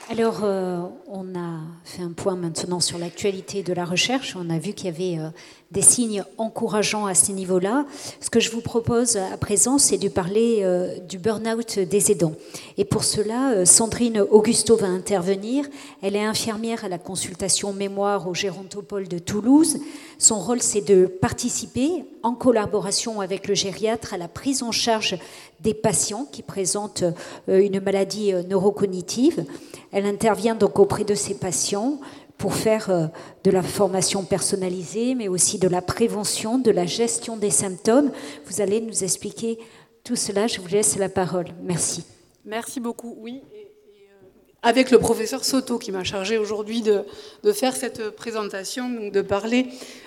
Alors, on a fait un point maintenant sur l'actualité de la recherche. On a vu qu'il y avait des signes encourageants à ce niveau-là. Ce que je vous propose à présent, c'est de parler du burn-out des aidants. Et pour cela, Sandrine Augusto va intervenir. Elle est infirmière à la consultation mémoire au Gérontopole de Toulouse. Son rôle, c'est de participer, en collaboration avec le gériatre, à la prise en charge des patients qui présentent une maladie neurocognitive. Elle intervient donc auprès de ces patients pour faire de la formation personnalisée, mais aussi de la prévention, de la gestion des symptômes. Vous allez nous expliquer tout cela. Je vous laisse la parole. Merci. Merci beaucoup. Oui, avec le professeur Soto qui m'a chargé aujourd'hui de faire cette présentation, donc de parler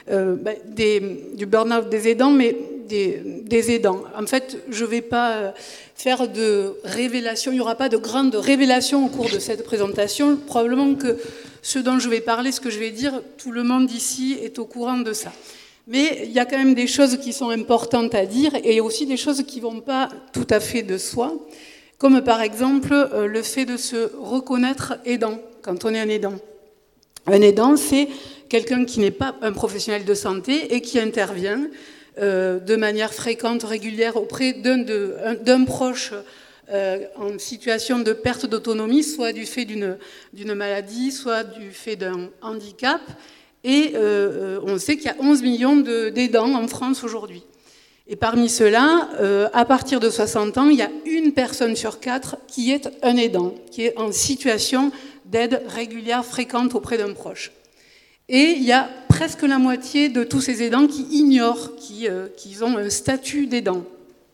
du burn-out des aidants, mais des aidants. En fait, je ne vais pas faire de révélation, il n'y aura pas de grande révélation au cours de cette présentation. Probablement que ce dont je vais parler, ce que je vais dire, tout le monde ici est au courant de ça. Mais il y a quand même des choses qui sont importantes à dire et aussi des choses qui ne vont pas tout à fait de soi, comme par exemple le fait de se reconnaître aidant quand on est un aidant. Un aidant, c'est quelqu'un qui n'est pas un professionnel de santé et qui intervient de manière fréquente, régulière auprès d'un proche en situation de perte d'autonomie, soit du fait d'une maladie, soit du fait d'un handicap. Et on sait qu'il y a 11 millions d'aidants en France aujourd'hui. Et parmi ceux-là, à partir de 60 ans, il y a une personne sur 4 qui est un aidant, qui est en situation d'aide régulière, fréquente auprès d'un proche. Et il y a presque la moitié de tous ces aidants qui ignorent qu'ils ont un statut d'aidant.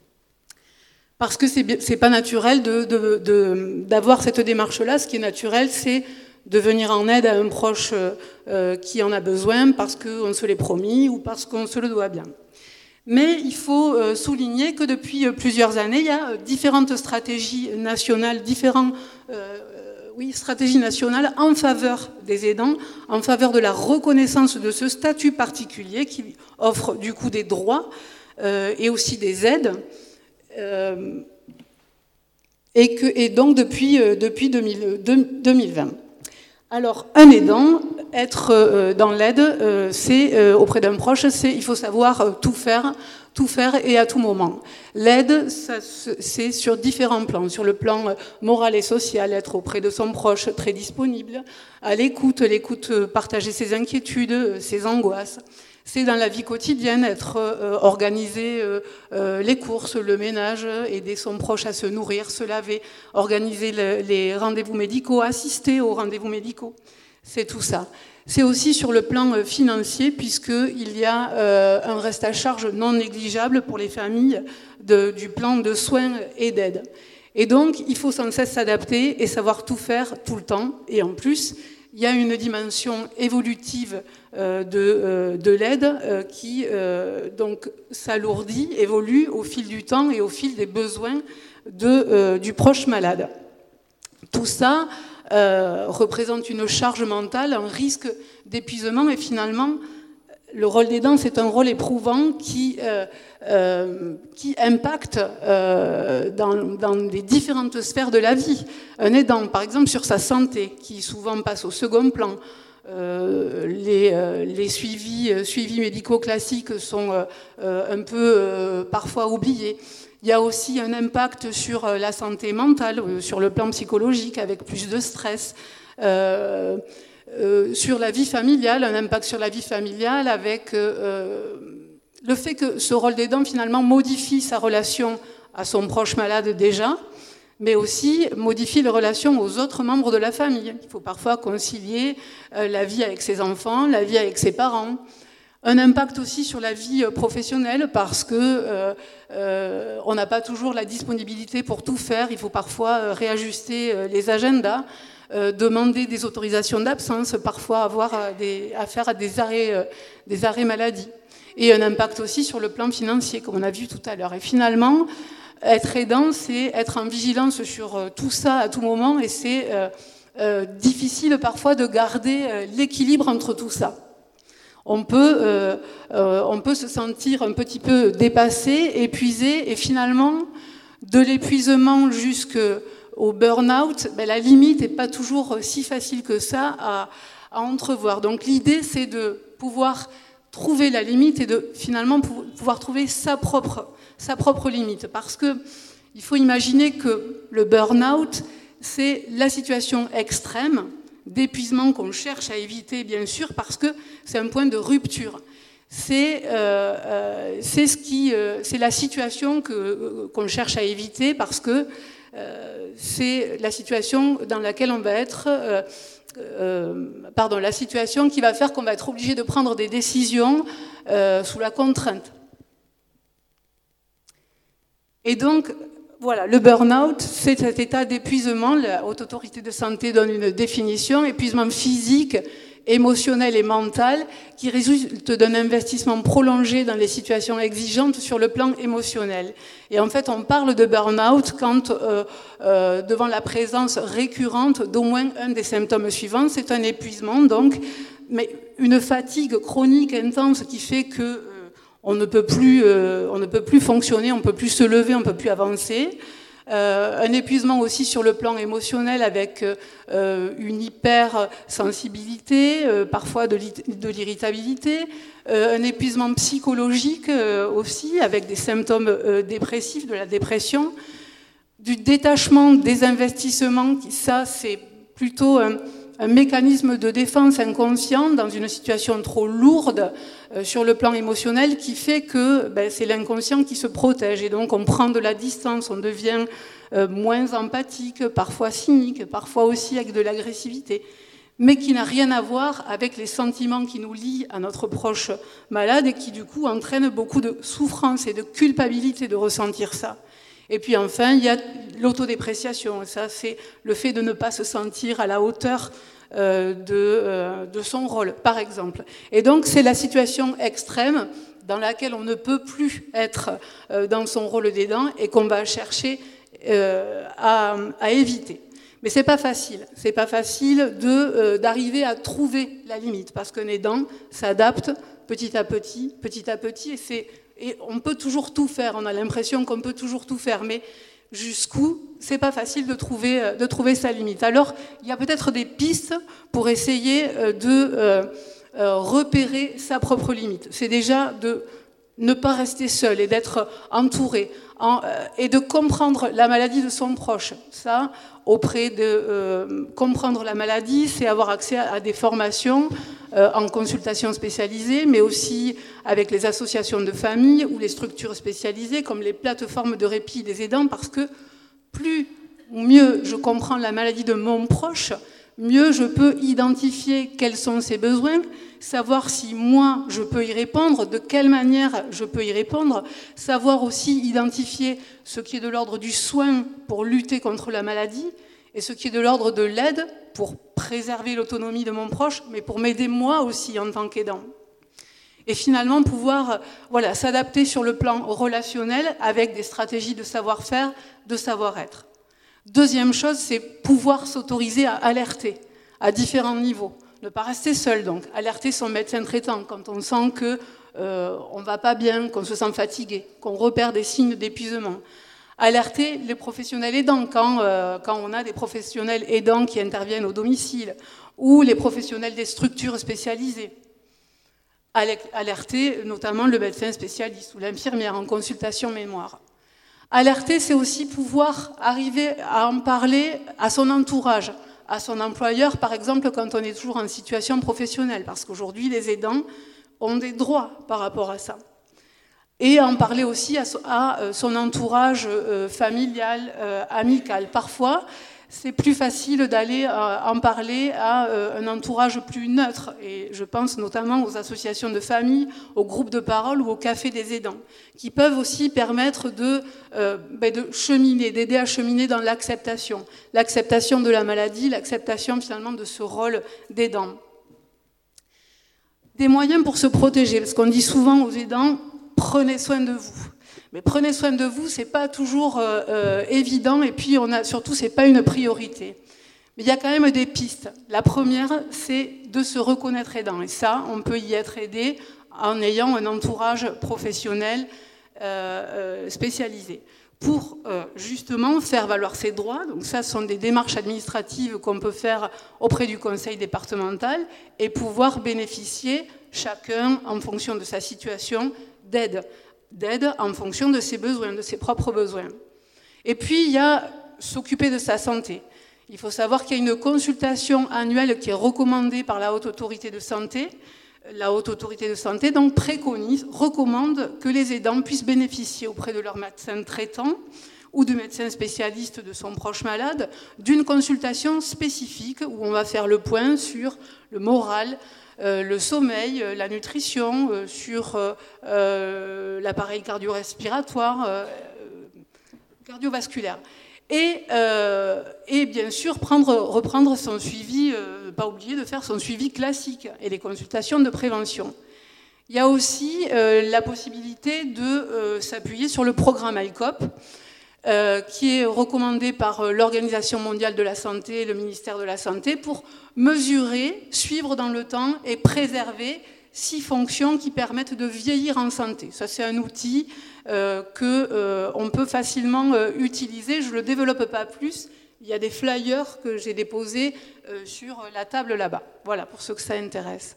Parce que c'est pas naturel d'avoir cette démarche-là. Ce qui est naturel, c'est de venir en aide à un proche qui en a besoin parce qu'on se l'est promis ou parce qu'on se le doit bien. Mais il faut souligner que depuis plusieurs années, il y a différentes stratégies nationales, stratégies nationales en faveur des aidants, en faveur de la reconnaissance de ce statut particulier qui offre du coup des droits et aussi des aides. Et donc depuis 2020. Alors, un aidant, être dans l'aide, c'est auprès d'un proche, il faut savoir tout faire et à tout moment. L'aide, c'est sur différents plans. Sur le plan moral et social, être auprès de son proche, très disponible, à l'écoute, partager ses inquiétudes, ses angoisses. C'est dans la vie quotidienne, organiser les courses, le ménage, aider son proche à se nourrir, se laver, organiser les rendez-vous médicaux, assister aux rendez-vous médicaux. C'est tout ça. C'est aussi sur le plan financier, puisqu'il y a un reste à charge non négligeable pour les familles du plan de soins et d'aide. Et donc, il faut sans cesse s'adapter et savoir tout faire tout le temps. Et en plus, il y a une dimension évolutive de l'aide qui donc s'alourdit, évolue au fil du temps et au fil des besoins du proche malade. Tout ça représente une charge mentale, un risque d'épuisement et finalement, le rôle d'aidant, c'est un rôle éprouvant qui impacte dans les différentes sphères de la vie. Un aidant, par exemple, sur sa santé, qui souvent passe au second plan. Les suivis médicaux classiques sont un peu parfois oubliés. Il y a aussi un impact sur la santé mentale, sur le plan psychologique, avec plus de stress. Sur la vie familiale, un impact sur la vie familiale avec le fait que ce rôle d'aidant finalement modifie sa relation à son proche malade déjà, mais aussi modifie les relations aux autres membres de la famille. Il faut parfois concilier la vie avec ses enfants, la vie avec ses parents. Un impact aussi sur la vie professionnelle parce que on n'a pas toujours la disponibilité pour tout faire. Il faut parfois réajuster les agendas, demander des autorisations d'absence, parfois avoir affaire à des arrêts maladie. Et un impact aussi sur le plan financier, comme on a vu tout à l'heure. Et finalement, être aidant, c'est être en vigilance sur tout ça à tout moment et c'est difficile parfois de garder l'équilibre entre tout ça. On peut se sentir un petit peu dépassé, épuisé, et finalement, de l'épuisement jusqu'au au burn-out, la limite n'est pas toujours si facile que ça à entrevoir. Donc l'idée, c'est de pouvoir trouver la limite et de finalement pouvoir trouver sa propre limite. Parce qu'il faut imaginer que le burn-out, c'est la situation extrême d'épuisement qu'on cherche à éviter, bien sûr, parce que c'est un point de rupture. C'est la situation qu'on cherche à éviter parce que c'est la situation dans laquelle on va être, la situation qui va faire qu'on va être obligé de prendre des décisions sous la contrainte. Et donc, voilà, le burn-out, c'est cet état d'épuisement. La Haute Autorité de Santé donne une définition, épuisement physique, émotionnel et mental, qui résulte d'un investissement prolongé dans les situations exigeantes sur le plan émotionnel. Et en fait, on parle de burn-out quand, devant la présence récurrente d'au moins un des symptômes suivants, c'est un épuisement, donc, mais une fatigue chronique intense qui fait que on ne peut plus fonctionner, on ne peut plus se lever, on ne peut plus avancer. Un épuisement aussi sur le plan émotionnel avec une hypersensibilité, parfois de l'irritabilité. Un épuisement psychologique aussi avec des symptômes dépressifs, de la dépression. Du détachement des investissements, ça c'est plutôt un mécanisme de défense inconscient dans une situation trop lourde sur le plan émotionnel qui fait que c'est l'inconscient qui se protège et donc on prend de la distance, on devient moins empathique, parfois cynique, parfois aussi avec de l'agressivité, mais qui n'a rien à voir avec les sentiments qui nous lient à notre proche malade et qui du coup entraînent beaucoup de souffrance et de culpabilité de ressentir ça. Et puis enfin, il y a l'autodépréciation. Ça, c'est le fait de ne pas se sentir à la hauteur de son rôle, par exemple. Et donc, c'est la situation extrême dans laquelle on ne peut plus être dans son rôle d'aidant et qu'on va chercher à éviter. Mais c'est pas facile. C'est pas facile d'arriver à trouver la limite, parce qu'un aidant s'adapte petit à petit, et on peut toujours tout faire, on a l'impression qu'on peut toujours tout faire, mais jusqu'où, c'est pas facile de trouver sa limite. Alors, il y a peut-être des pistes pour essayer de repérer sa propre limite. C'est déjà de ne pas rester seul et d'être entouré, et de comprendre la maladie de son proche. Ça, comprendre la maladie, c'est avoir accès à des formations en consultation spécialisée, mais aussi avec les associations de famille ou les structures spécialisées comme les plateformes de répit des aidants, parce que mieux je comprends la maladie de mon proche, mieux je peux identifier quels sont ses besoins, savoir si moi je peux y répondre, de quelle manière je peux y répondre, savoir aussi identifier ce qui est de l'ordre du soin pour lutter contre la maladie et ce qui est de l'ordre de l'aide pour préserver l'autonomie de mon proche, mais pour m'aider moi aussi en tant qu'aidant. Et finalement pouvoir s'adapter sur le plan relationnel avec des stratégies de savoir-faire, de savoir-être. Deuxième chose, c'est pouvoir s'autoriser à alerter à différents niveaux. Ne pas rester seul, donc. Alerter son médecin traitant quand on sent qu'on ne va pas bien, qu'on se sent fatigué, qu'on repère des signes d'épuisement. Alerter les professionnels aidants quand on a des professionnels aidants qui interviennent au domicile ou les professionnels des structures spécialisées. Alerter notamment le médecin spécialiste ou l'infirmière en consultation mémoire. Alerter, c'est aussi pouvoir arriver à en parler à son entourage, à son employeur, par exemple, quand on est toujours en situation professionnelle, parce qu'aujourd'hui, les aidants ont des droits par rapport à ça. Et en parler aussi à son entourage familial, amical. Parfois, c'est plus facile d'aller en parler à un entourage plus neutre. Et je pense notamment aux associations de famille, aux groupes de parole ou aux cafés des aidants, qui peuvent aussi permettre de cheminer, d'aider à cheminer dans l'acceptation. L'acceptation de la maladie, l'acceptation finalement de ce rôle d'aidant. Des moyens pour se protéger, parce qu'on dit souvent aux aidants, prenez soin de vous. Mais prenez soin de vous, c'est pas toujours évident, et puis surtout, c'est pas une priorité. Mais il y a quand même des pistes. La première, c'est de se reconnaître aidant. Et ça, on peut y être aidé en ayant un entourage professionnel spécialisé. pour justement faire valoir ses droits. Donc ça, ce sont des démarches administratives qu'on peut faire auprès du conseil départemental et pouvoir bénéficier chacun, en fonction de sa situation, d'aide en fonction de ses besoins, de ses propres besoins. Et puis, il y a s'occuper de sa santé. Il faut savoir qu'il y a une consultation annuelle qui est recommandée par la Haute Autorité de Santé. La Haute Autorité de Santé donc recommande que les aidants puissent bénéficier auprès de leur médecin traitant ou de médecin spécialiste de son proche malade d'une consultation spécifique où on va faire le point sur le moral, le sommeil, la nutrition, sur l'appareil cardio-respiratoire, cardiovasculaire. Et bien sûr, reprendre son suivi, pas oublier de faire son suivi classique et les consultations de prévention. Il y a aussi la possibilité de s'appuyer sur le programme ICOP, qui est recommandé par l'Organisation mondiale de la santé et le ministère de la Santé pour mesurer, suivre dans le temps et préserver 6 fonctions qui permettent de vieillir en santé. Ça, c'est un outil qu'on peut facilement utiliser. Je ne le développe pas plus. Il y a des flyers que j'ai déposés sur la table là-bas. Voilà, pour ceux que ça intéresse.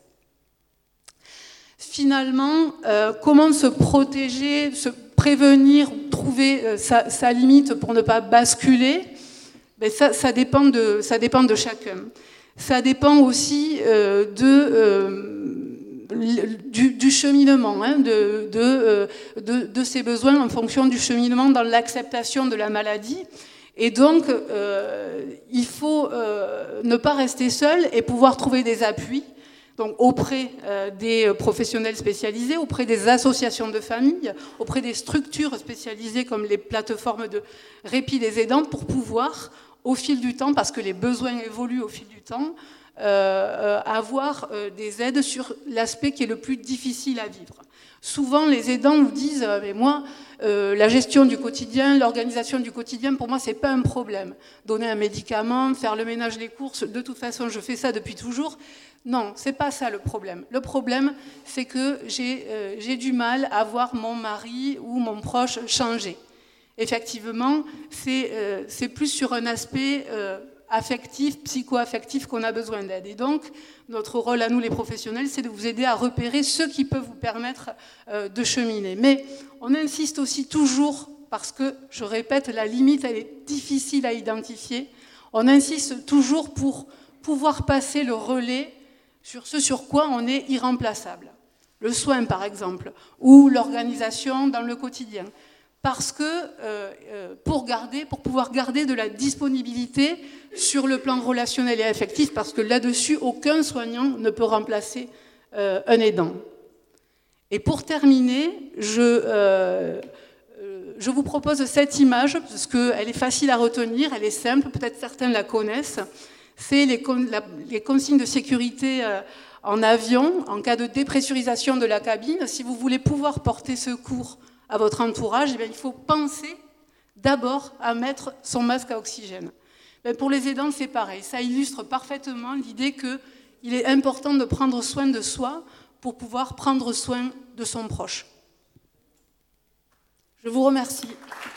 Finalement, comment se protéger, se prévenir, trouver sa limite pour ne pas basculer, ben ça dépend de chacun. Ça dépend aussi du cheminement, hein, de ses besoins en fonction du cheminement dans l'acceptation de la maladie. Et donc, il faut ne pas rester seul et pouvoir trouver des appuis donc auprès des professionnels spécialisés, auprès des associations de famille, auprès des structures spécialisées comme les plateformes de répit des aidants pour pouvoir, au fil du temps, parce que les besoins évoluent au fil du temps, avoir des aides sur l'aspect qui est le plus difficile à vivre. Souvent, les aidants nous disent « mais moi, la gestion du quotidien, l'organisation du quotidien, pour moi, c'est pas un problème. Donner un médicament, faire le ménage, les courses, de toute façon, je fais ça depuis toujours. » Non, c'est pas ça le problème. Le problème, c'est que j'ai du mal à voir mon mari ou mon proche changer. Effectivement, c'est plus sur un aspect affectif, psycho-affectif qu'on a besoin d'aide. Et donc, notre rôle à nous les professionnels, c'est de vous aider à repérer ce qui peut vous permettre de cheminer. Mais on insiste aussi toujours, parce que, je répète, la limite, elle est difficile à identifier. On insiste toujours pour pouvoir passer le relais sur ce sur quoi on est irremplaçable. Le soin, par exemple, ou l'organisation dans le quotidien. Parce que pour pouvoir garder de la disponibilité sur le plan relationnel et affectif, parce que là-dessus, aucun soignant ne peut remplacer un aidant. Et pour terminer, je vous propose cette image, parce qu'elle est facile à retenir, elle est simple, peut-être certains la connaissent. C'est les consignes de sécurité en avion, en cas de dépressurisation de la cabine. Si vous voulez pouvoir porter secours à votre entourage, eh bien, il faut penser d'abord à mettre son masque à oxygène. Mais pour les aidants, c'est pareil. Ça illustre parfaitement l'idée qu'il est important de prendre soin de soi pour pouvoir prendre soin de son proche. Je vous remercie.